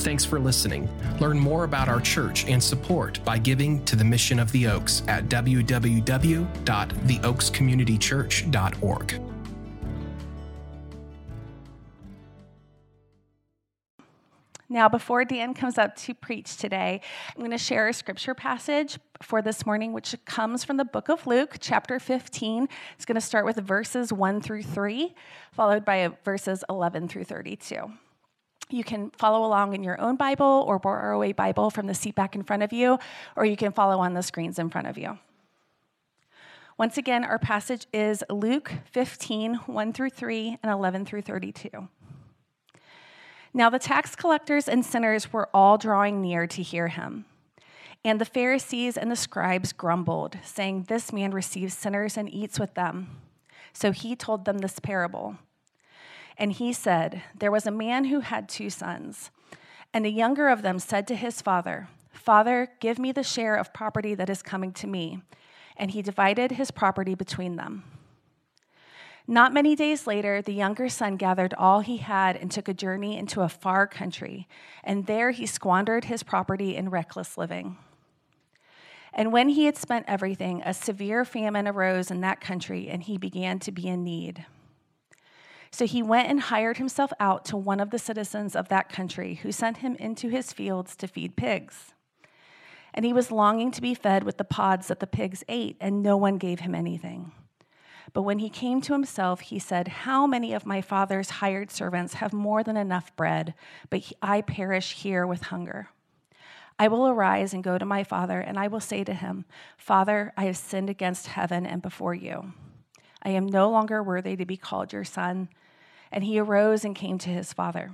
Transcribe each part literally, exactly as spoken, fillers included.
Thanks for listening. Learn more about our church and support by giving to the Mission of the Oaks at w w w dot the oaks community church dot org. Now, before Dan comes up to preach today, I'm going to share a scripture passage for this morning, which comes from the book of Luke, chapter fifteen. It's going to start with verses one through three, followed by verses eleven through thirty-two. You can follow along in your own Bible or borrow a Bible from the seat back in front of you, or you can follow on the screens in front of you. Once again, our passage is Luke fifteen, one through three, and eleven through thirty-two. Now the tax collectors and sinners were all drawing near to hear him. And the Pharisees and the scribes grumbled, saying, "This man receives sinners and eats with them." So he told them this parable. And he said, "There was a man who had two sons. And the younger of them said to his father, 'Father, give me the share of property that is coming to me.' And he divided his property between them. Not many days later, the younger son gathered all he had and took a journey into a far country, and there he squandered his property in reckless living. And when he had spent everything, a severe famine arose in that country, and he began to be in need. So he went and hired himself out to one of the citizens of that country, who sent him into his fields to feed pigs. And he was longing to be fed with the pods that the pigs ate, and no one gave him anything. But when he came to himself, he said, 'How many of my father's hired servants have more than enough bread, but I perish here with hunger? I will arise and go to my father, and I will say to him, Father, I have sinned against heaven and before you. I am no longer worthy to be called your son.' And he arose and came to his father.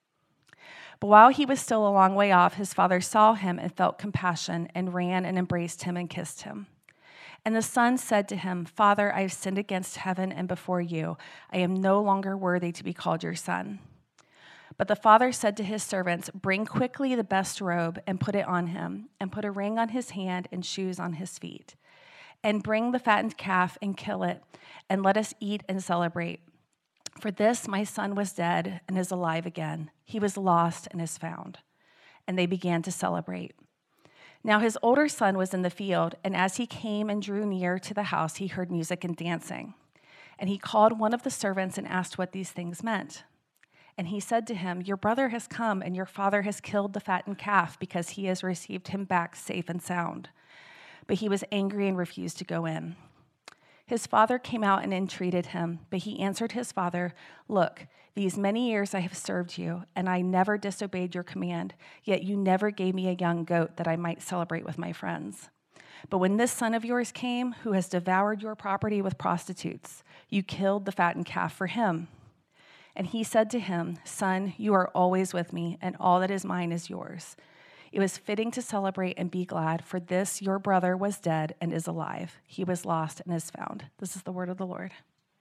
But while he was still a long way off, his father saw him and felt compassion and ran and embraced him and kissed him. And the son said to him, 'Father, I have sinned against heaven and before you. I am no longer worthy to be called your son.' But the father said to his servants, 'Bring quickly the best robe and put it on him, and put a ring on his hand and shoes on his feet. And bring the fattened calf and kill it, and let us eat and celebrate. For this my son was dead and is alive again. He was lost and is found.' And they began to celebrate. Now his older son was in the field, and as he came and drew near to the house, he heard music and dancing. And he called one of the servants and asked what these things meant. And he said to him, 'Your brother has come, and your father has killed the fattened calf, because he has received him back safe and sound.' But he was angry and refused to go in. His father came out and entreated him, but he answered his father, 'Look, these many years I have served you, and I never disobeyed your command, yet you never gave me a young goat that I might celebrate with my friends. But when this son of yours came, who has devoured your property with prostitutes, you killed the fattened calf for him.' And he said to him, 'Son, you are always with me, and all that is mine is yours. It was fitting to celebrate and be glad, for this your brother was dead and is alive. He was lost and is found.'" This is the word of the Lord.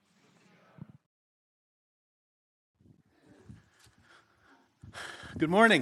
Good morning.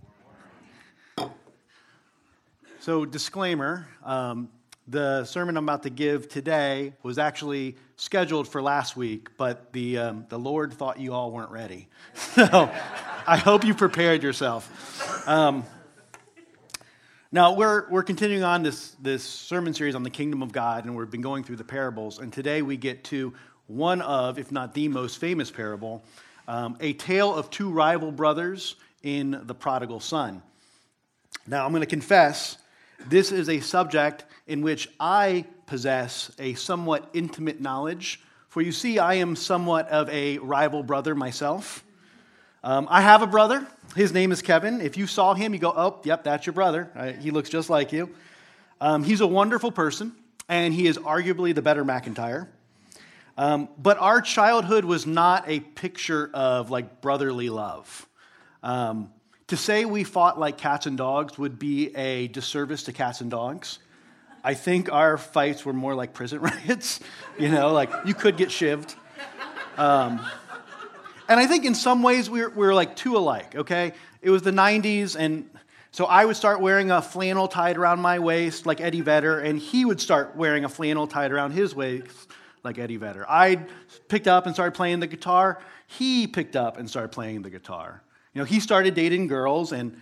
So, disclaimer, um, the sermon I'm about to give today was actually scheduled for last week, but the um, the Lord thought you all weren't ready. So, I hope you prepared yourself. Um, now, we're we're continuing on this, this sermon series on the kingdom of God, and we've been going through the parables, and today we get to one of, if not the most famous parable, um, a tale of two rival brothers in the prodigal son. Now, I'm going to confess, this is a subject in which I possess a somewhat intimate knowledge. For you see, I am somewhat of a rival brother myself. Um, I have a brother. His name is Kevin. If you saw him, you go, "Oh, yep, that's your brother. Uh, he looks just like you." Um, he's a wonderful person, and he is arguably the better McIntyre. Um, but our childhood was not a picture of like brotherly love. Um, to say we fought like cats and dogs would be a disservice to cats and dogs. I think our fights were more like prison riots. You know, like you could get shivved. Um, and I think in some ways we we're, we we're like two alike, okay? It was the nineties, and so I would start wearing a flannel tied around my waist like Eddie Vedder, and he would start wearing a flannel tied around his waist like Eddie Vedder. I picked up and started playing the guitar. He picked up and started playing the guitar. You know, he started dating girls, and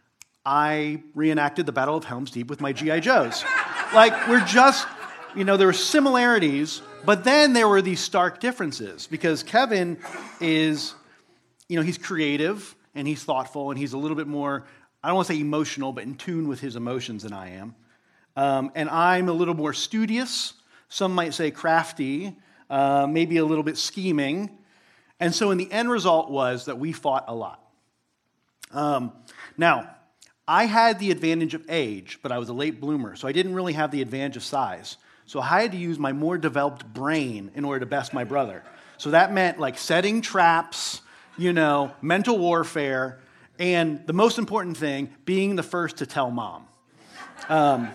I reenacted the Battle of Helm's Deep with my G I. Joes. Like, we're just, you know, there were similarities, but then there were these stark differences, because Kevin is, you know, he's creative, and he's thoughtful, and he's a little bit more, I don't want to say emotional, but in tune with his emotions than I am. Um, and I'm a little more studious, some might say crafty, uh, maybe a little bit scheming. And so in the end result was that we fought a lot. Um, now, I had the advantage of age, but I was a late bloomer, so I didn't really have the advantage of size. So I had to use my more developed brain in order to best my brother. So that meant like setting traps, you know, mental warfare, and the most important thing, being the first to tell mom. Um,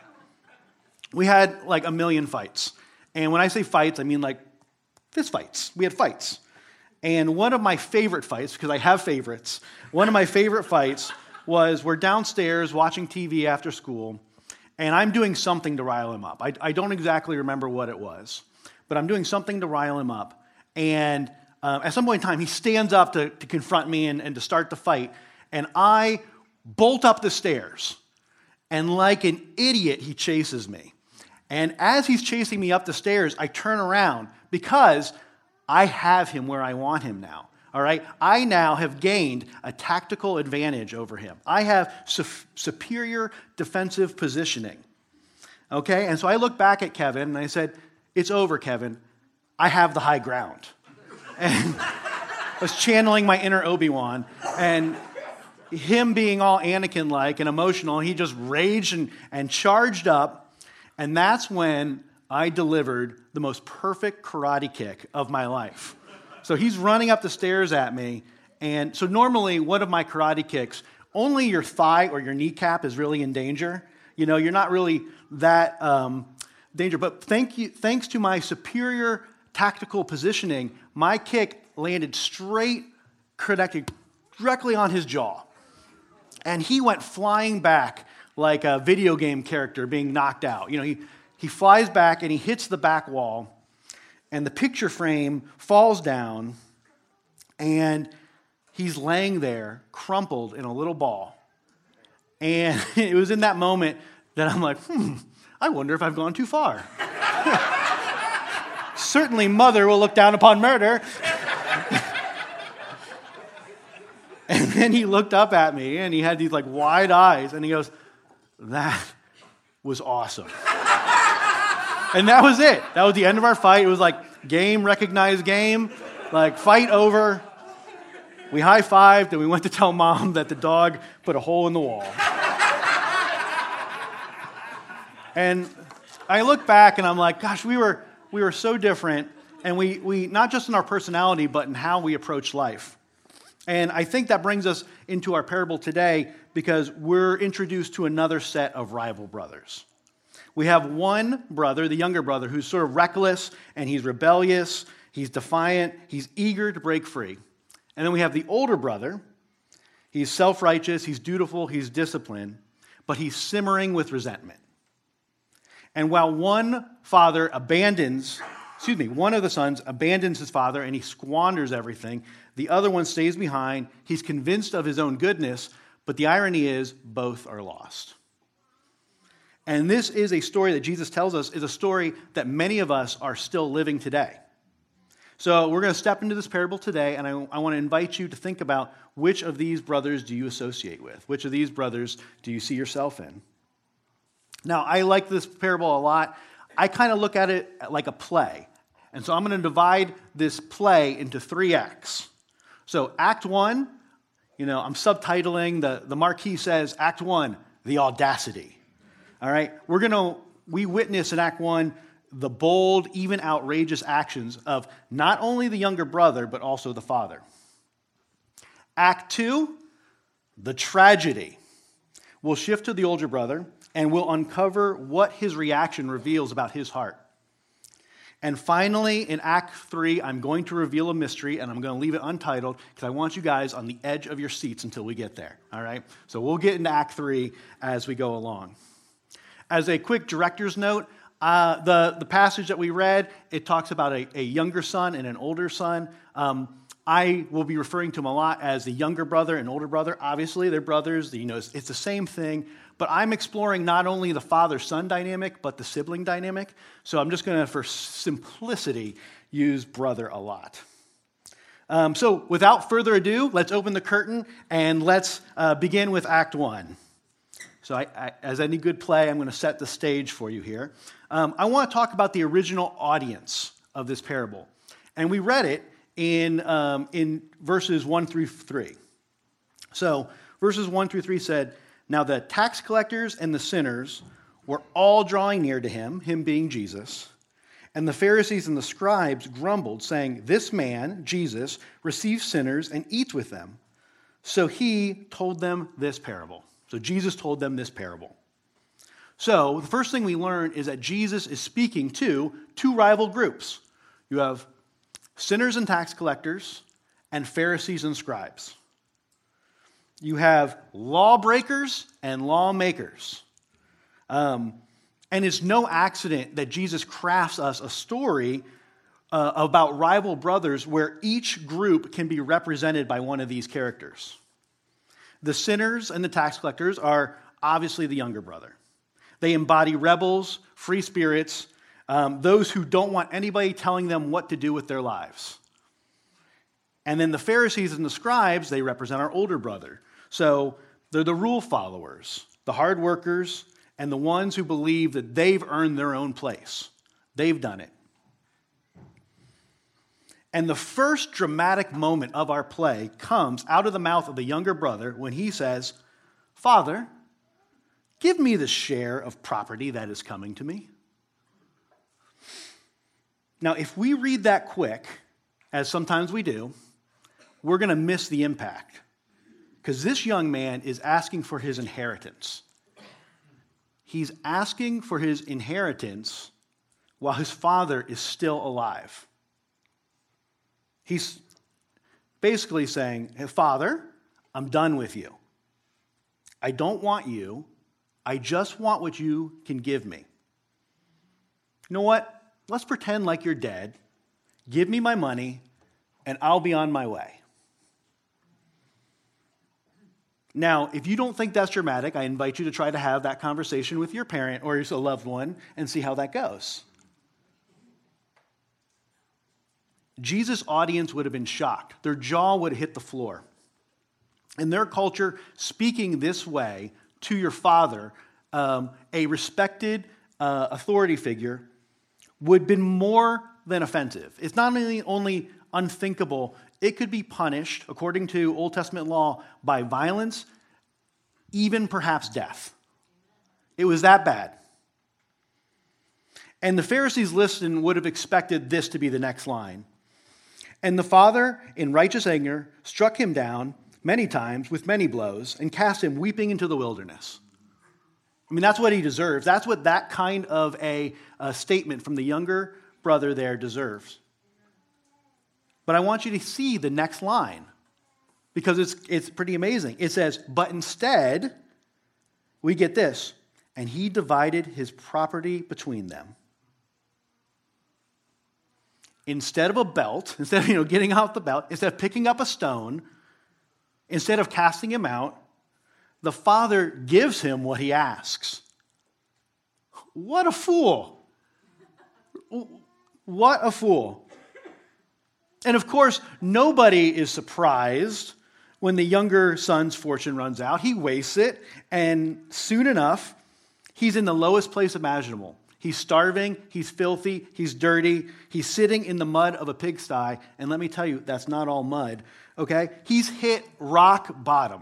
we had like a million fights. And when I say fights, I mean like fist fights. We had fights. And one of my favorite fights, because I have favorites, one of my favorite fights was we're downstairs watching T V after school, and I'm doing something to rile him up. I, I don't exactly remember what it was, but I'm doing something to rile him up. And uh, at some point in time, he stands up to, to confront me and, and to start the fight, and I bolt up the stairs. And like an idiot, he chases me. And as he's chasing me up the stairs, I turn around because I have him where I want him now. All right? I now have gained a tactical advantage over him. I have su- superior defensive positioning. Okay? And so I look back at Kevin and I said, "It's over, Kevin. I have the high ground." And I was channeling my inner Obi-Wan, and him being all Anakin-like and emotional, he just raged and, and charged up. And that's when I delivered the most perfect karate kick of my life. So he's running up the stairs at me, and so normally one of my karate kicks, only your thigh or your kneecap is really in danger. You know, you're not really that um, danger. But thank you, thanks to my superior tactical positioning, my kick landed straight, connected directly on his jaw. And he went flying back like a video game character being knocked out. You know, he, he flies back and he hits the back wall, and the picture frame falls down, and he's laying there, crumpled in a little ball. And it was in that moment that I'm like, hmm, I wonder if I've gone too far. Certainly mother will look down upon murder. And then he looked up at me, and he had these like wide eyes, and he goes, "That was awesome." And that was it. That was the end of our fight. It was like game, recognized game, like fight over. We high-fived, and we went to tell mom that the dog put a hole in the wall. And I look back, and I'm like, gosh, we were we were so different, and we we not just in our personality, but in how we approach life. And I think that brings us into our parable today, because we're introduced to another set of rival brothers. We have one brother, the younger brother, who's sort of reckless, and he's rebellious, he's defiant, he's eager to break free. And then we have the older brother. He's self-righteous, he's dutiful, he's disciplined, but he's simmering with resentment. And while one father abandons, excuse me, one of the sons abandons his father and he squanders everything, the other one stays behind. He's convinced of his own goodness, but the irony is both are lost. And this is a story that Jesus tells us is a story that many of us are still living today. So we're going to step into this parable today, and I, I want to invite you to think about which of these brothers do you associate with? Which of these brothers do you see yourself in? Now, I like this parable a lot. I kind of look at it like a play. And so I'm going to divide this play into three acts. So act one, you know, I'm subtitling, the, the marquee says, act one, the audacity. All right? We're going to, we witness in act one the bold, even outrageous actions of not only the younger brother, but also the father. Act two, the tragedy. We'll shift to the older brother, and we'll uncover what his reaction reveals about his heart. And finally, in Act three, I'm going to reveal a mystery, and I'm going to leave it untitled because I want you guys on the edge of your seats until we get there, all right? So we'll get into Act three as we go along. As a quick director's note, uh, the, the passage that we read, it talks about a, a younger son and an older son. Um, I will be referring to him a lot as the younger brother and older brother. Obviously, they're brothers. You know, it's, it's the same thing. But I'm exploring not only the father-son dynamic, but the sibling dynamic. So I'm just going to, for simplicity, use brother a lot. Um, so without further ado, let's open the curtain and let's uh, begin with Act One. So I, I, as any good play, I'm going to set the stage for you here. Um, I want to talk about the original audience of this parable. And we read it in, um, in verses one through three. So verses one through three said, "Now the tax collectors and the sinners were all drawing near to him," him being Jesus. "And the Pharisees and the scribes grumbled, saying, 'This man, Jesus, receives sinners and eats with them.' So he told them this parable." So Jesus told them this parable. So the first thing we learn is that Jesus is speaking to two rival groups. You have sinners and tax collectors and Pharisees and scribes. You have lawbreakers and lawmakers. Um, and it's no accident that Jesus crafts us a story uh, about rival brothers where each group can be represented by one of these characters. The sinners and the tax collectors are obviously the younger brother. They embody rebels, free spirits, um, those who don't want anybody telling them what to do with their lives. And then the Pharisees and the scribes, they represent our older brother. So they're the rule followers, the hard workers, and the ones who believe that they've earned their own place. They've done it. And the first dramatic moment of our play comes out of the mouth of the younger brother when he says, "Father, give me the share of property that is coming to me." Now, if we read that quick, as sometimes we do, we're going to miss the impact. Because this young man is asking for his inheritance. He's asking for his inheritance while his father is still alive. He's basically saying, "Hey, Father, I'm done with you. I don't want you. I just want what you can give me. You know what? Let's pretend like you're dead. Give me my money, and I'll be on my way." Now, if you don't think that's dramatic, I invite you to try to have that conversation with your parent or your loved one and see how that goes. Jesus' audience would have been shocked. Their jaw would have hit the floor. In their culture, speaking this way to your father, um, a respected uh, authority figure, would have been more than offensive. It's not only, only unthinkable, it could be punished, according to Old Testament law, by violence, even perhaps death. It was that bad. And the Pharisees listening would have expected this to be the next line. "And the father, in righteous anger, struck him down many times with many blows and cast him weeping into the wilderness." I mean, that's what he deserves. That's what that kind of a, a statement from the younger brother there deserves. But I want you to see the next line because it's, it's pretty amazing. It says, "But instead, we get this, and he divided his property between them." Instead of a belt, instead of you know, getting out the belt, instead of picking up a stone, instead of casting him out, the father gives him what he asks. What a fool. What a fool. And of course, nobody is surprised when the younger son's fortune runs out. He wastes it, and soon enough, he's in the lowest place imaginable. He's starving, he's filthy, he's dirty, he's sitting in the mud of a pigsty, and let me tell you, that's not all mud, okay? He's hit rock bottom.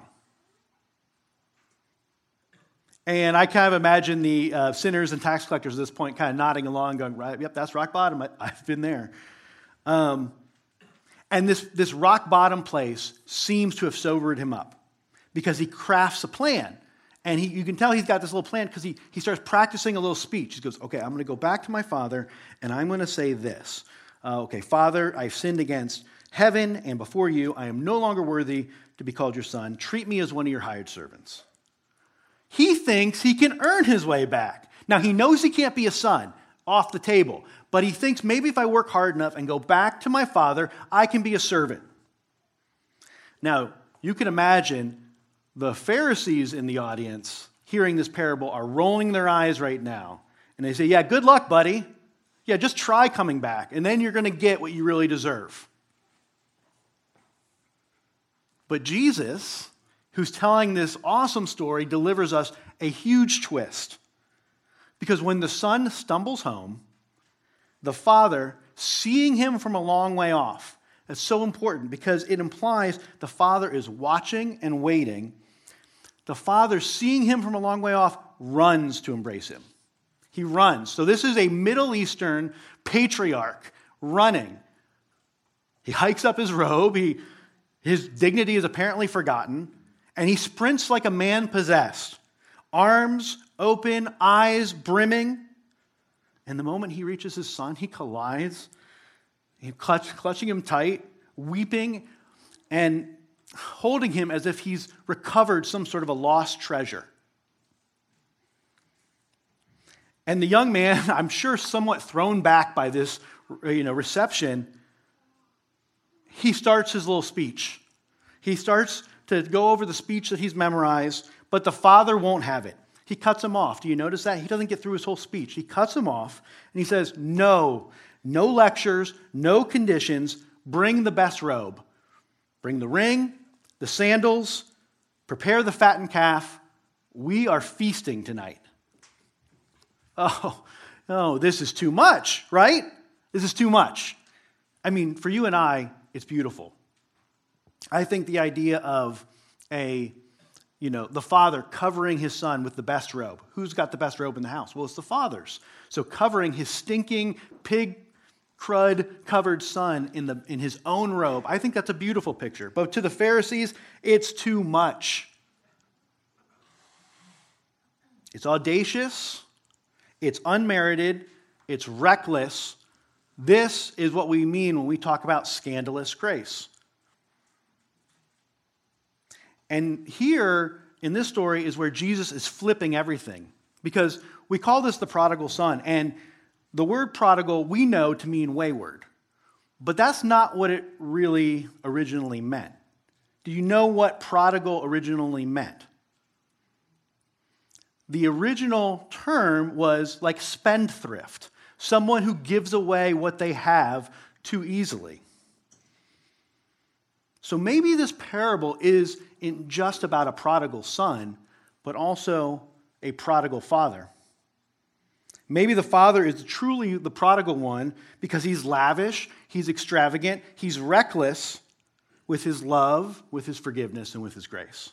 And I kind of imagine the uh, sinners and tax collectors at this point kind of nodding along, going, "Right, yep, that's rock bottom. I, I've been there." Um, and this, this rock bottom place seems to have sobered him up because he crafts a plan. And he, you can tell he's got this little plan because he, he starts practicing a little speech. He goes, "Okay, I'm going to go back to my father, and I'm going to say this. Uh, okay, Father, I've sinned against heaven and before you. I am no longer worthy to be called your son. Treat me as one of your hired servants." He thinks he can earn his way back. Now, he knows he can't be a son, off the table. But he thinks maybe if I work hard enough and go back to my father, I can be a servant. Now, you can imagine the Pharisees in the audience hearing this parable are rolling their eyes right now. And they say, yeah, good luck, buddy. Yeah, just try coming back, and then you're going to get what you really deserve. But Jesus, who's telling this awesome story, delivers us a huge twist. Because when the son stumbles home, the father, seeing him from a long way off, that's so important because it implies the father is watching and waiting. The father, seeing him from a long way off, runs to embrace him. He runs. So this is a Middle Eastern patriarch running. He hikes up his robe. He, his dignity is apparently forgotten. And he sprints like a man possessed. Arms open, eyes brimming. And the moment he reaches his son, he collides. He clutch, clutching him tight, weeping, and holding him as if he's recovered some sort of a lost treasure. And the young man, I'm sure somewhat thrown back by this, you know, reception, he starts his little speech. He starts to go over the speech that he's memorized, but the father won't have it. He cuts him off. Do you notice that? He doesn't get through his whole speech. He cuts him off, and he says, no, no lectures, no conditions, bring the best robe. Bring the ring, the sandals, prepare the fattened calf. We are feasting tonight. Oh, no, this is too much, right? This is too much. I mean, for you and I, it's beautiful. I think the idea of a, you know, the father covering his son with the best robe. Who's got the best robe in the house? Well, it's the father's. So covering his stinking pig crud covered son in the in his own robe. I think that's a beautiful picture. But to the Pharisees, it's too much. It's audacious. It's unmerited, it's reckless. This is what we mean when we talk about scandalous grace. And here, in this story, is where Jesus is flipping everything. Because we call this the prodigal son, and the word prodigal we know to mean wayward. But that's not what it really originally meant. Do you know what prodigal originally meant? The original term was like spendthrift, someone who gives away what they have too easily. So maybe this parable isn't just about a prodigal son, but also a prodigal father. Maybe the father is truly the prodigal one because he's lavish, he's extravagant, he's reckless with his love, with his forgiveness, and with his grace.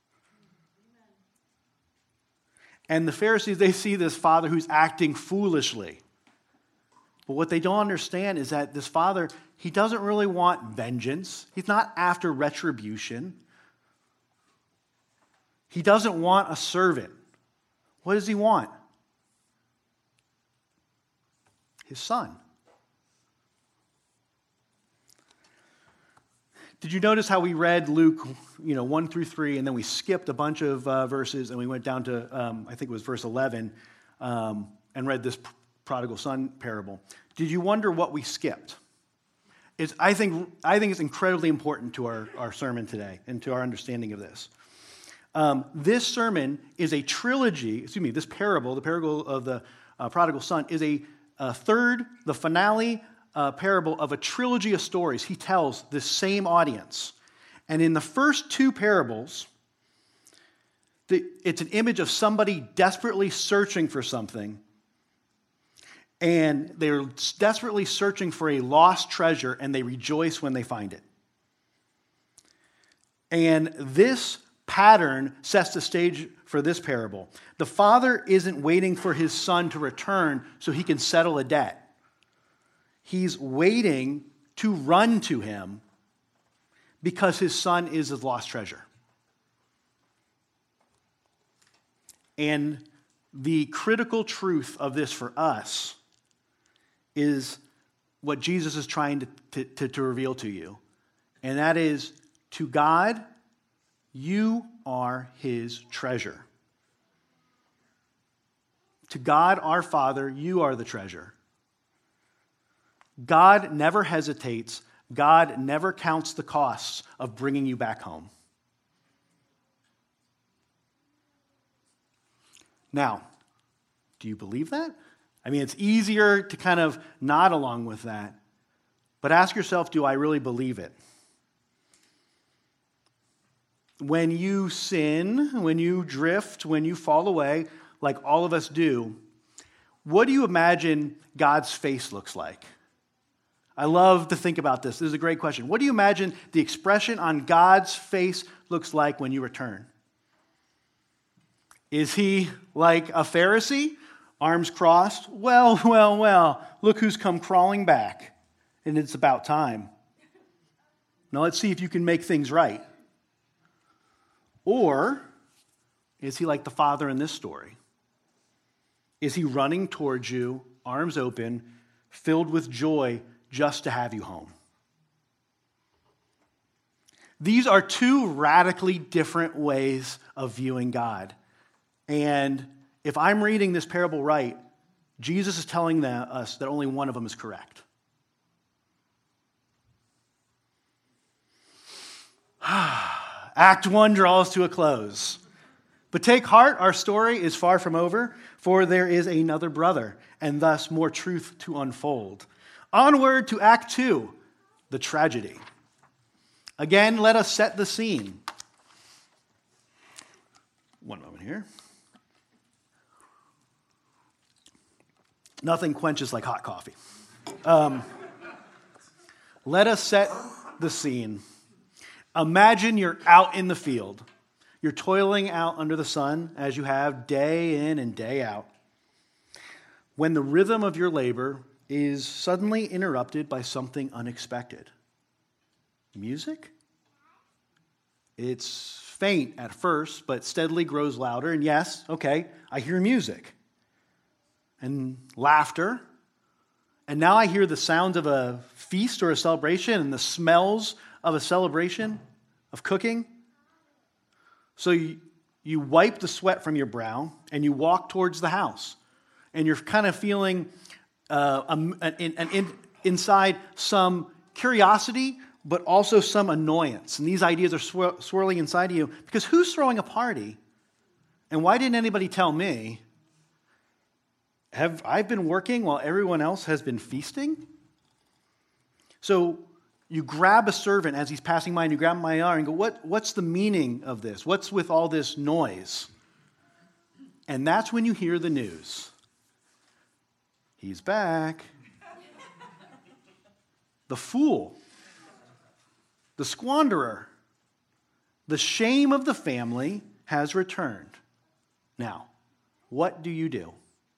And the Pharisees, they see this father who's acting foolishly. But what they don't understand is that this father, he doesn't really want vengeance. He's not after retribution. He doesn't want a servant. What does he want? His son. Did you notice how we read Luke, you know, one through three, and then we skipped a bunch of uh, verses, and we went down to, um, I think it was verse eleven, um, and read this prodigal son parable. Did you wonder what we skipped? It's, I think I think it's incredibly important to our, our sermon today and to our understanding of this. Um, this sermon is a trilogy, excuse me, this parable, the parable of the uh, prodigal son, is a, a third, the finale Uh, parable of a trilogy of stories he tells this same audience. And in the first two parables, the, it's an image of somebody desperately searching for something. And they're desperately searching for a lost treasure, and they rejoice when they find it. And this pattern sets the stage for this parable. The father isn't waiting for his son to return so he can settle a debt. He's waiting to run to him because his son is his lost treasure. And the critical truth of this for us is what Jesus is trying to, to, to, to reveal to you. And that is, to God, you are his treasure. To God, our Father, you are the treasure. God never hesitates. God never counts the costs of bringing you back home. Now, do you believe that? I mean, it's easier to kind of nod along with that. But ask yourself, do I really believe it? When you sin, when you drift, when you fall away, like all of us do, what do you imagine God's face looks like? I love to think about this. This is a great question. What do you imagine the expression on God's face looks like when you return? Is he like a Pharisee, arms crossed? Well, well, well, look who's come crawling back, and it's about time. Now let's see if you can make things right. Or is he like the father in this story? Is he running towards you, arms open, filled with joy just to have you home? These are two radically different ways of viewing God. And if I'm reading this parable right, Jesus is telling them, us that only one of them is correct. Act one draws to a close. But take heart, our story is far from over, for there is another brother, and thus more truth to unfold. Onward to Act two, the tragedy. Again, let us set the scene. One moment here. Nothing quenches like hot coffee. Um, let us set the scene. Imagine you're out in the field. You're toiling out under the sun as you have day in and day out. When the rhythm of your labor is suddenly interrupted by something unexpected. Music? It's faint at first, but steadily grows louder. And yes, okay, I hear music. And laughter. And now I hear the sounds of a feast or a celebration and the smells of a celebration of cooking. So you, you wipe the sweat from your brow and you walk towards the house. And you're kind of feeling uh, an, an, an in, inside some curiosity, but also some annoyance. And these ideas are swir- swirling inside of you. Because who's throwing a party? And why didn't anybody tell me? Have I been working while everyone else has been feasting? So you grab a servant as he's passing by and you grab him by the arm and go, what, what's the meaning of this? What's with all this noise? And that's when you hear the news. He's back. The fool. The squanderer. The shame of the family has returned. Now, what do you do?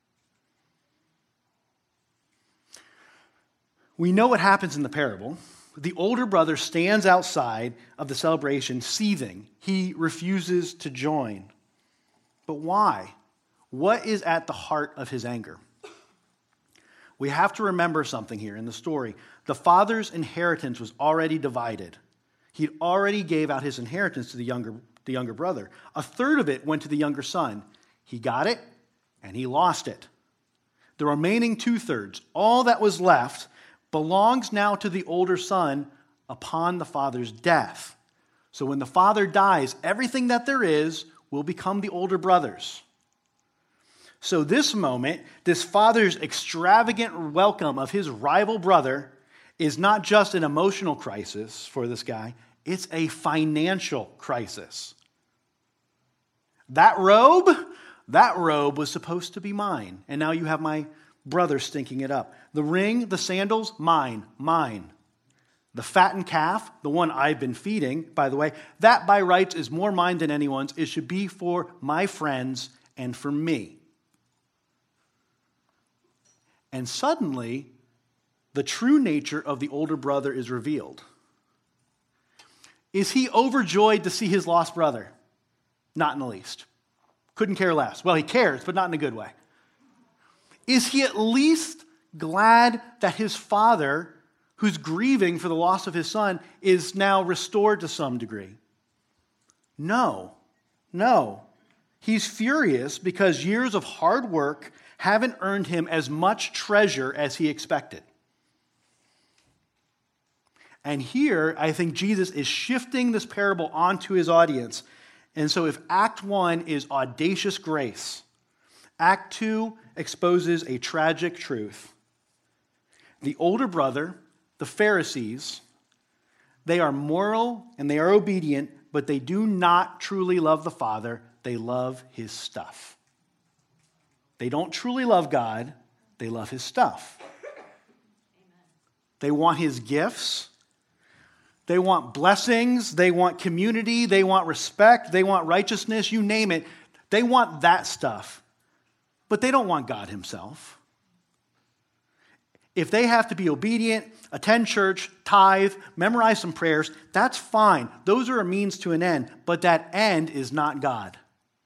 We know what happens in the parable. The older brother stands outside of the celebration, seething. He refuses to join. But why? What is at the heart of his anger? We have to remember something here in the story. The father's inheritance was already divided. He already gave out his inheritance to the younger, the younger brother. A third of it went to the younger son. He got it, and he lost it. The remaining two-thirds, all that was left, belongs now to the older son upon the father's death. So when the father dies, everything that there is will become the older brother's. So this moment, this father's extravagant welcome of his rival brother is not just an emotional crisis for this guy, it's a financial crisis. That robe, that robe was supposed to be mine, and now you have my brother stinking it up. The ring, the sandals, mine, mine. The fattened calf, the one I've been feeding, by the way, that by rights is more mine than anyone's. It should be for my friends and for me. And suddenly, the true nature of the older brother is revealed. Is he overjoyed to see his lost brother? Not in the least. Couldn't care less. Well, he cares, but not in a good way. Is he at least glad that his father, who's grieving for the loss of his son, is now restored to some degree? No, no. He's furious because years of hard work haven't earned him as much treasure as he expected. And here, I think Jesus is shifting this parable onto his audience. And so if Act one is audacious grace, Act two exposes a tragic truth. The older brother, the Pharisees, they are moral and they are obedient, but they do not truly love the Father. They love his stuff. They don't truly love God. They love his stuff. They want his gifts. They want blessings. They want community. They want respect. They want righteousness. You name it. They want that stuff. But they don't want God himself. If they have to be obedient, attend church, tithe, memorize some prayers, that's fine. Those are a means to an end. But that end is not God.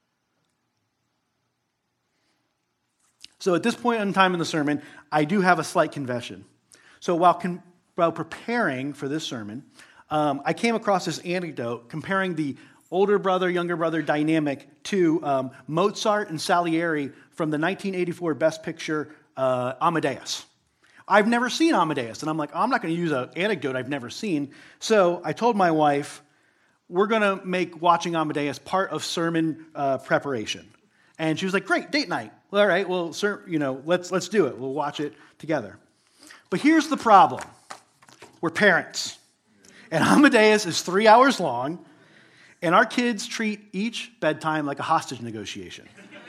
So at this point in time in the sermon, I do have a slight confession. So while, con- while preparing for this sermon, um, I came across this anecdote comparing the older brother, younger brother dynamic to um, Mozart and Salieri from the nineteen eighty-four Best Picture uh, Amadeus. I've never seen Amadeus, and I'm like, oh, I'm not going to use an anecdote I've never seen. So I told my wife, we're going to make watching Amadeus part of sermon uh, preparation. And she was like, great, date night. Well, all right, well, sir, you know, let's let's do it. We'll watch it together. But here's the problem. We're parents. And Amadeus is three hours long, and our kids treat each bedtime like a hostage negotiation.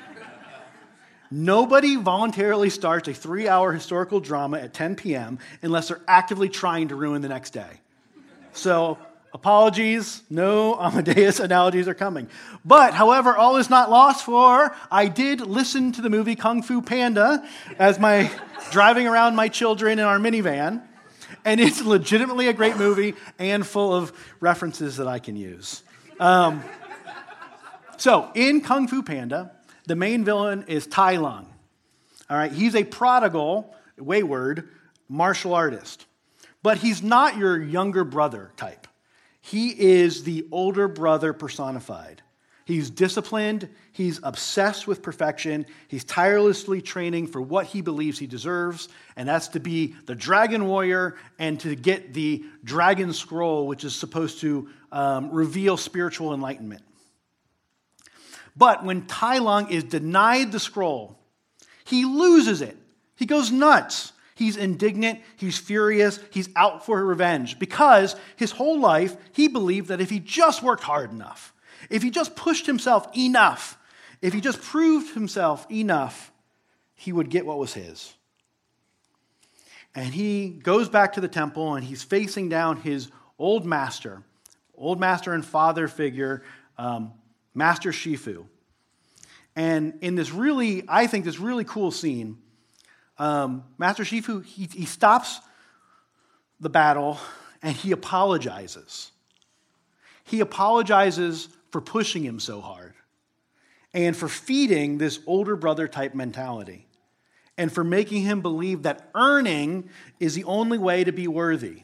Nobody voluntarily starts a three-hour historical drama at ten p.m. unless they're actively trying to ruin the next day. So, apologies, no Amadeus analogies are coming. But, however, all is not lost, for I did listen to the movie Kung Fu Panda as my driving around my children in our minivan, and it's legitimately a great movie and full of references that I can use. Um, so, in Kung Fu Panda, the main villain is Tai Lung. All right, he's a prodigal, wayward martial artist, but he's not your younger brother type. He is the older brother personified. He's disciplined, he's obsessed with perfection, he's tirelessly training for what he believes he deserves, and that's to be the dragon warrior and to get the dragon scroll, which is supposed to um, reveal spiritual enlightenment. But when Tai Lung is denied the scroll, he loses it. He goes nuts. He's indignant, he's furious, he's out for revenge because his whole life he believed that if he just worked hard enough, if he just pushed himself enough, if he just proved himself enough, he would get what was his. And he goes back to the temple and he's facing down his old master, old master and father figure, um, Master Shifu. And in this really, I think this really cool scene, Um, Master Shifu, he, he stops the battle and he apologizes. He apologizes for pushing him so hard and for feeding this older brother type mentality and for making him believe that earning is the only way to be worthy.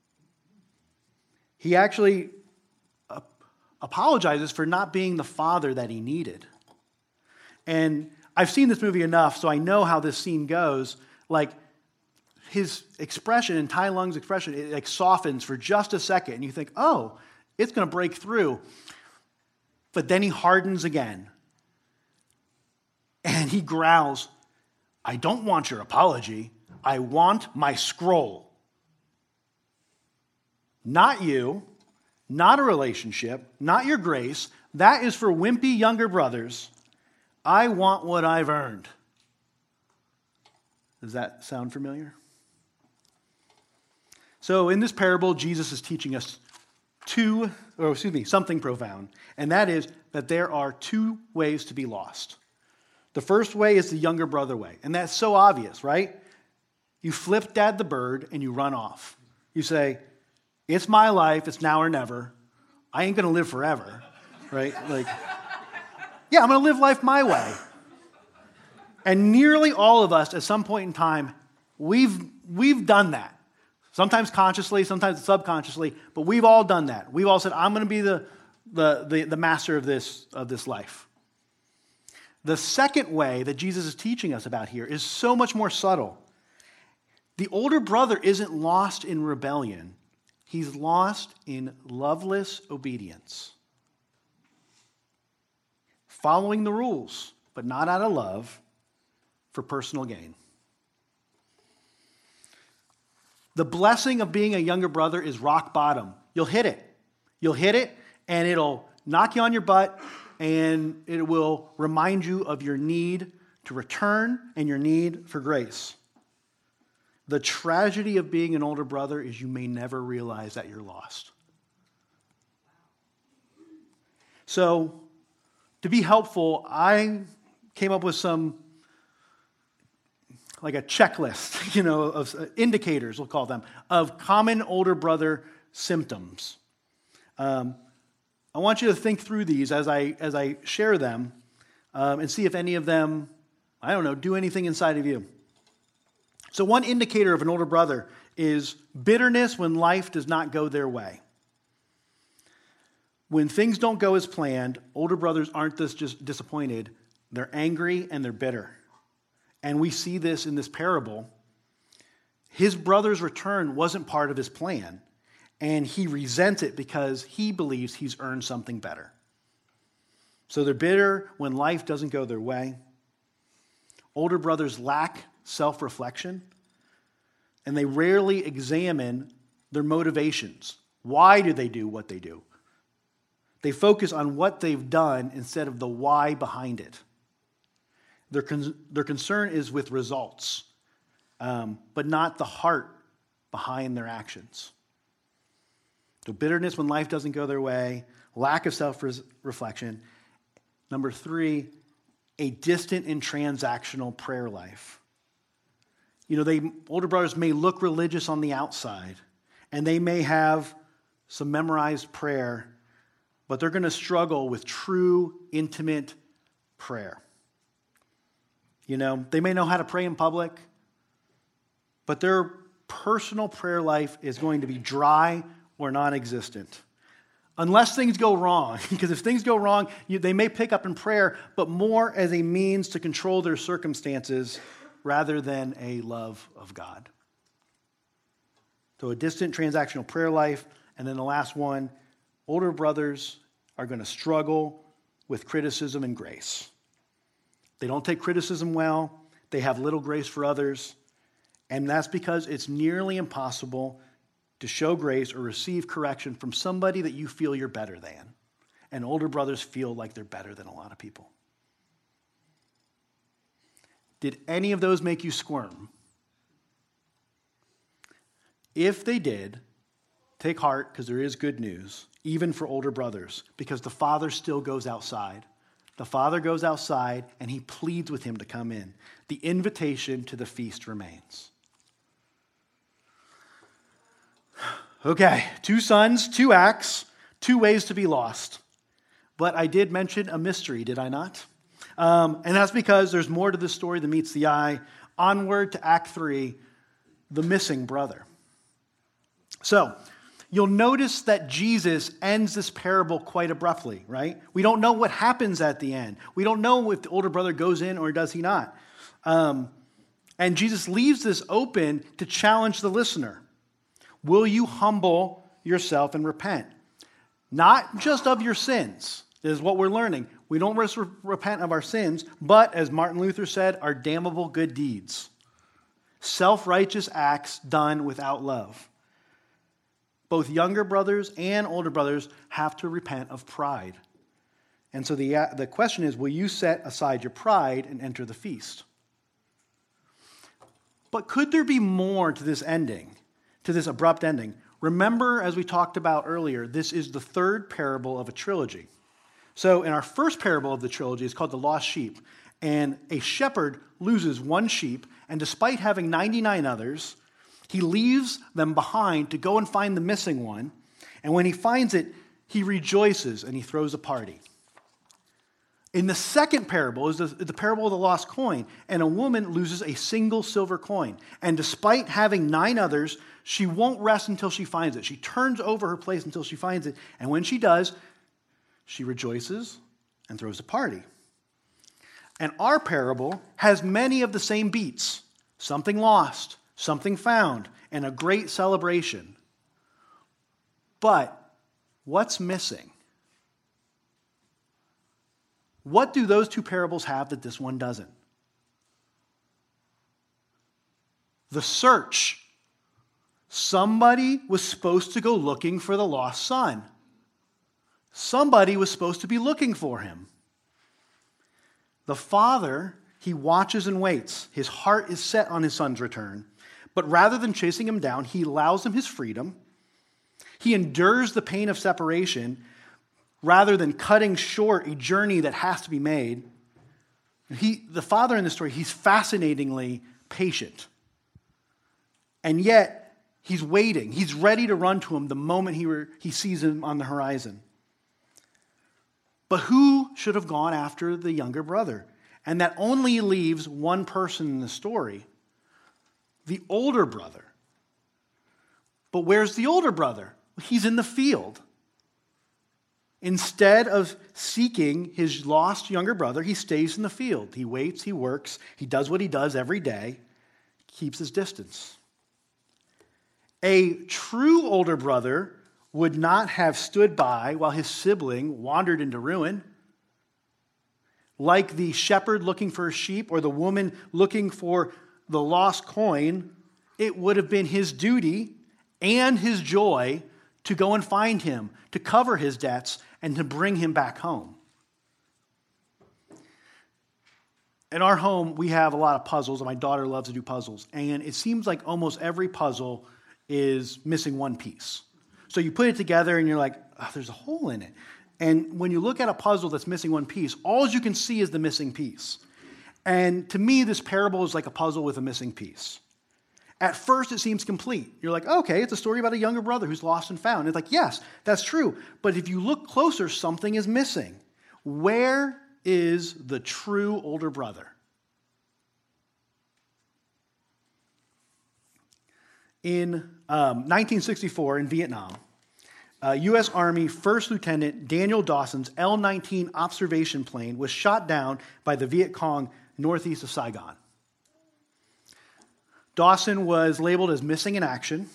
He actually uh, apologizes for not being the father that he needed. And I've seen this movie enough, so I know how this scene goes. Like, his expression and Tai Lung's expression, it like softens for just a second, and you think, oh, it's going to break through. But then he hardens again. And he growls, I don't want your apology. I want my scroll. Not you, not a relationship, not your grace. That is for wimpy younger brothers. I want what I've earned. Does that sound familiar? So in this parable, Jesus is teaching us two, or excuse me, something profound. And that is that there are two ways to be lost. The first way is the younger brother way. And that's so obvious, right? You flip Dad the bird and you run off. You say, it's my life, it's now or never. I ain't going to live forever, right? Like, yeah, I'm going to live life my way. And nearly all of us, at some point in time, we've we've done that. Sometimes consciously, sometimes subconsciously, but we've all done that. We've all said, I'm going to be the, the, the, the master of this, of this life. The second way that Jesus is teaching us about here is so much more subtle. The older brother isn't lost in rebellion. He's lost in loveless obedience. Following the rules, but not out of love, for personal gain. The blessing of being a younger brother is rock bottom. You'll hit it. You'll hit it, and it'll knock you on your butt, and it will remind you of your need to return and your need for grace. The tragedy of being an older brother is you may never realize that you're lost. So, to be helpful, I came up with some, like a checklist, you know, of indicators, we'll call them, of common older brother symptoms. Um, I want you to think through these as I as I share them um, and see if any of them, I don't know, do anything inside of you. So one indicator of an older brother is bitterness when life does not go their way. When things don't go as planned, older brothers aren't just disappointed, they're angry and they're bitter. And we see this in this parable. His brother's return wasn't part of his plan, and he resents it because he believes he's earned something better. So they're bitter when life doesn't go their way. Older brothers lack self-reflection, and they rarely examine their motivations. Why do they do what they do? They focus on what they've done instead of the why behind it. Their, con- their concern is with results, um, but not the heart behind their actions. So bitterness when life doesn't go their way, lack of self-reflection. Number three, a distant and transactional prayer life. You know, they older brothers may look religious on the outside, and they may have some memorized prayer, but they're going to struggle with true, intimate prayer. You know, they may know how to pray in public, but their personal prayer life is going to be dry or non-existent. Unless things go wrong, because if things go wrong, you, they may pick up in prayer, but more as a means to control their circumstances rather than a love of God. So a distant transactional prayer life, and then the last one, older brothers are going to struggle with criticism and grace. They don't take criticism well, they have little grace for others, and that's because it's nearly impossible to show grace or receive correction from somebody that you feel you're better than. And older brothers feel like they're better than a lot of people. Did any of those make you squirm? If they did, take heart, because there is good news, even for older brothers, because the father still goes outside. The father goes outside and he pleads with him to come in. The invitation to the feast remains. Okay, two sons, two acts, two ways to be lost. But I did mention a mystery, did I not? Um, and that's because there's more to this story than meets the eye. Onward to Act three, the missing brother. So, you'll notice that Jesus ends this parable quite abruptly, right? We don't know what happens at the end. We don't know if the older brother goes in or does he not. Um, and Jesus leaves this open to challenge the listener. Will you humble yourself and repent? Not just of your sins, is what we're learning. We don't just re- repent of our sins, but, as Martin Luther said, our damnable good deeds. Self-righteous acts done without love. Both younger brothers and older brothers have to repent of pride. And so the, the question is, will you set aside your pride and enter the feast? But could there be more to this ending, to this abrupt ending? Remember, as we talked about earlier, this is the third parable of a trilogy. So in our first parable of the trilogy, it's called the lost sheep. And a shepherd loses one sheep, and despite having ninety-nine others, he leaves them behind to go and find the missing one. And when he finds it, he rejoices and he throws a party. In the second parable is the, the parable of the lost coin. And a woman loses a single silver coin. And despite having nine others, she won't rest until she finds it. She turns over her place until she finds it. And when she does, she rejoices and throws a party. And our parable has many of the same beats. Something lost, something found, and a great celebration. But what's missing? What do those two parables have that this one doesn't? The search. Somebody was supposed to go looking for the lost son. Somebody was supposed to be looking for him. The father, he watches and waits. His heart is set on his son's return. But rather than chasing him down, he allows him his freedom. He endures the pain of separation rather than cutting short a journey that has to be made. He, the father in the story, he's fascinatingly patient. And yet, he's waiting. He's ready to run to him the moment he, re- he sees him on the horizon. But who should have gone after the younger brother? And that only leaves one person in the story, the older brother. But where's the older brother? He's in the field. Instead of seeking his lost younger brother, he stays in the field. He waits, he works, he does what he does every day, keeps his distance. A true older brother would not have stood by while his sibling wandered into ruin. Like the shepherd looking for a sheep or the woman looking for the lost coin, it would have been his duty and his joy to go and find him, to cover his debts, and to bring him back home. In our home, we have a lot of puzzles, and my daughter loves to do puzzles. And it seems like almost every puzzle is missing one piece. So you put it together and you're like, oh, there's a hole in it. And when you look at a puzzle that's missing one piece, all you can see is the missing piece. And to me, this parable is like a puzzle with a missing piece. At first, it seems complete. You're like, okay, it's a story about a younger brother who's lost and found. It's like, yes, that's true. But if you look closer, something is missing. Where is the true older brother? In um, nineteen sixty-four, in Vietnam, uh, U S Army First Lieutenant Daniel Dawson's L nineteen observation plane was shot down by the Viet Cong northeast of Saigon. Dawson was labeled as missing in action.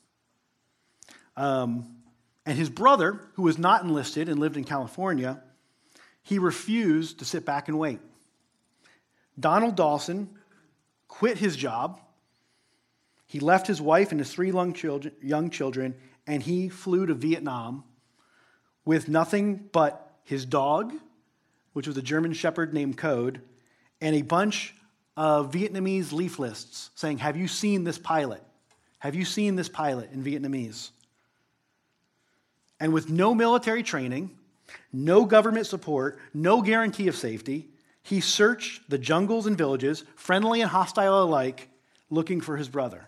Um, and his brother, who was not enlisted and lived in California, he refused to sit back and wait. Donald Dawson quit his job. He left his wife and his three young children, young children, and he flew to Vietnam with nothing but his dog, which was a German shepherd named Code, and a bunch of Vietnamese leaf lists saying, have you seen this pilot? Have you seen this pilot in Vietnamese? And with no military training, no government support, no guarantee of safety, he searched the jungles and villages, friendly and hostile alike, looking for his brother.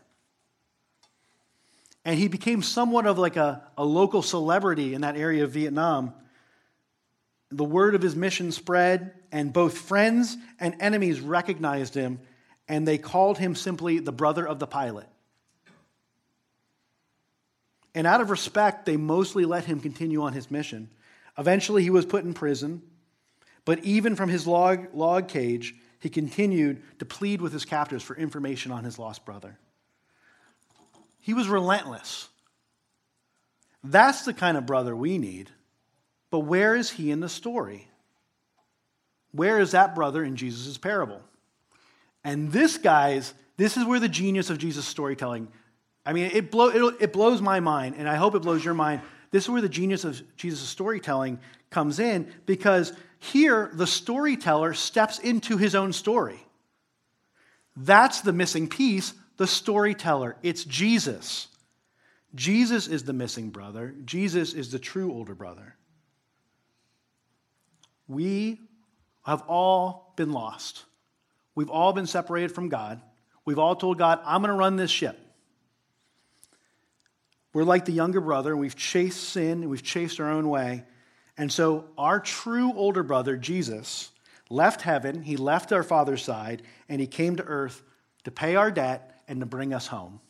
And he became somewhat of like a, a local celebrity in that area of Vietnam. The word of his mission spread, and both friends and enemies recognized him, and they called him simply the brother of the pilot. And out of respect, they mostly let him continue on his mission. Eventually, he was put in prison, but even from his log, log cage, he continued to plead with his captors for information on his lost brother. He was relentless. That's the kind of brother we need. But where is he in the story? Where is that brother in Jesus' parable? And this, guys, this is where the genius of Jesus' storytelling, I mean, it, blow, it, it blows my mind, and I hope it blows your mind. This is where the genius of Jesus' storytelling comes in, because here the storyteller steps into his own story. That's the missing piece, the storyteller. It's Jesus. Jesus is the missing brother. Jesus is the true older brother. We have all been lost. We've all been separated from God. We've all told God, I'm going to run this ship. We're like the younger brother, and we've chased sin, and we've chased our own way. And so our true older brother, Jesus, left heaven, he left our Father's side, and he came to earth to pay our debt and to bring us home.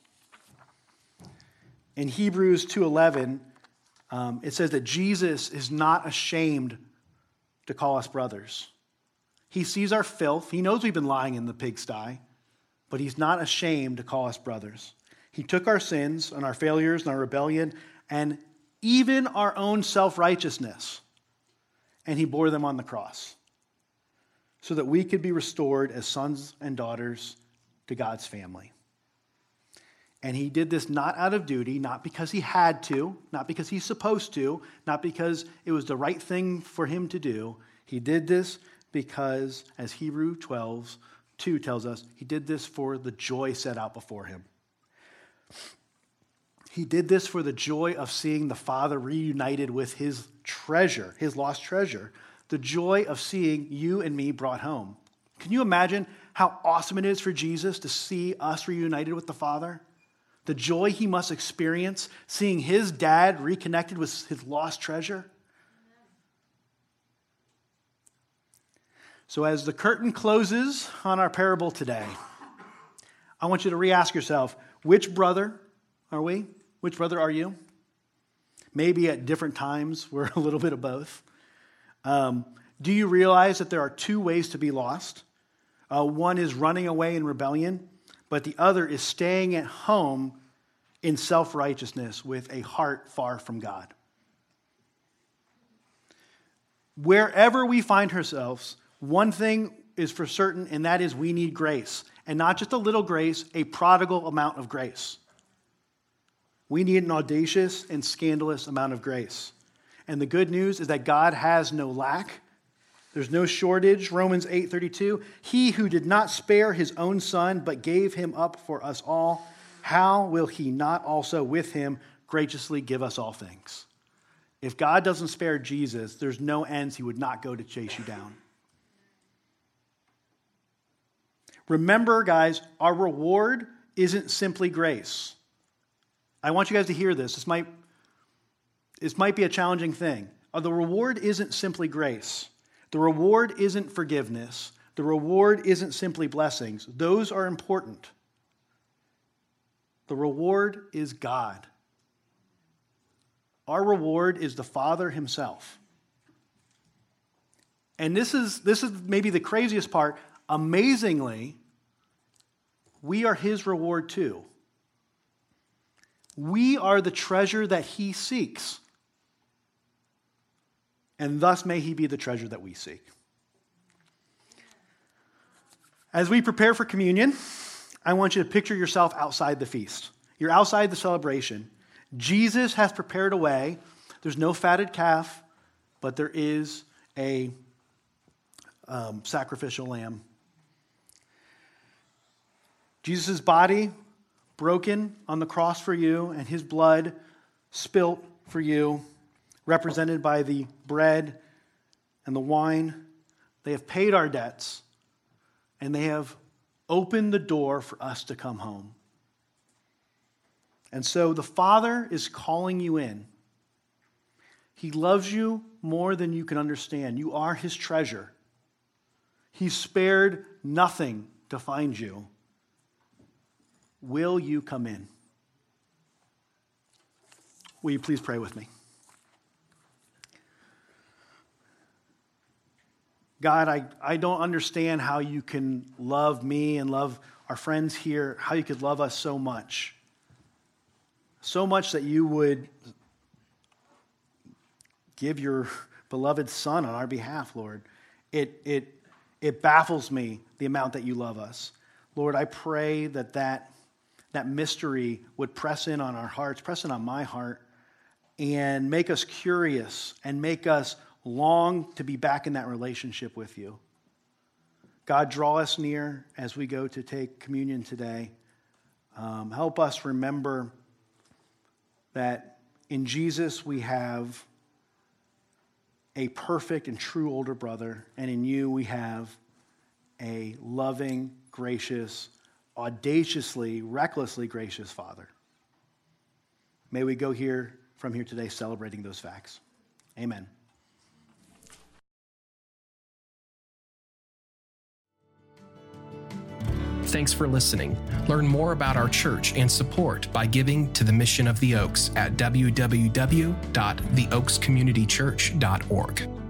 In Hebrews two eleven, um, it says that Jesus is not ashamed to call us brothers. He sees our filth. He knows we've been lying in the pigsty, but he's not ashamed to call us brothers. He took our sins and our failures and our rebellion, and even our own self-righteousness, and he bore them on the cross so that we could be restored as sons and daughters to God's family. And he did this not out of duty, not because he had to, not because he's supposed to, not because it was the right thing for him to do. He did this because, as Hebrews twelve two tells us, he did this for the joy set out before him. He did this for the joy of seeing the Father reunited with his treasure, his lost treasure, the joy of seeing you and me brought home. Can you imagine how awesome it is for Jesus to see us reunited with the Father? The joy he must experience seeing his dad reconnected with his lost treasure. So as the curtain closes on our parable today, I want you to re-ask yourself, which brother are we? Which brother are you? Maybe at different times, we're a little bit of both. Um, do you realize that there are two ways to be lost? Uh, one is running away in rebellion, but the other is staying at home in self-righteousness with a heart far from God. Wherever we find ourselves, one thing is for certain, and that is we need grace. And not just a little grace, a prodigal amount of grace. We need an audacious and scandalous amount of grace. And the good news is that God has no lack. There's no shortage. Romans eight thirty-two, he who did not spare his own son, but gave him up for us all, how will he not also with him graciously give us all things? If God doesn't spare Jesus, there's no ends he would not go to chase you down. Remember, guys, our reward isn't simply grace. I want you guys to hear this. This might, this might be a challenging thing. The reward isn't simply grace. The reward isn't forgiveness. The reward isn't simply blessings. Those are important. The reward is God. Our reward is the Father himself. And this is, this is maybe the craziest part. Amazingly, we are his reward too. We are the treasure that he seeks. And thus may he be the treasure that we seek. As we prepare for communion, I want you to picture yourself outside the feast. You're outside the celebration. Jesus has prepared a way. There's no fatted calf, but there is a um, sacrificial lamb. Jesus' body broken on the cross for you, and his blood spilt for you, represented by the bread and the wine. They have paid our debts, and they have opened the door for us to come home. And so the Father is calling you in. He loves you more than you can understand. You are his treasure. He spared nothing to find you. Will you come in? Will you please pray with me? God, I, I don't understand how you can love me and love our friends here, how you could love us so much. So much that you would give your beloved Son on our behalf, Lord. It, it, it baffles me the amount that you love us. Lord, I pray that that That mystery would press in on our hearts, press in on my heart, and make us curious and make us long to be back in that relationship with you. God, draw us near as we go to take communion today. Um, help us remember that in Jesus we have a perfect and true older brother, and in you we have a loving, gracious, audaciously, recklessly gracious Father. May we go here from here today celebrating those facts. Amen. Thanks for listening. Learn more about our church and support by giving to the Mission of the Oaks at w w w dot the oaks community church dot org.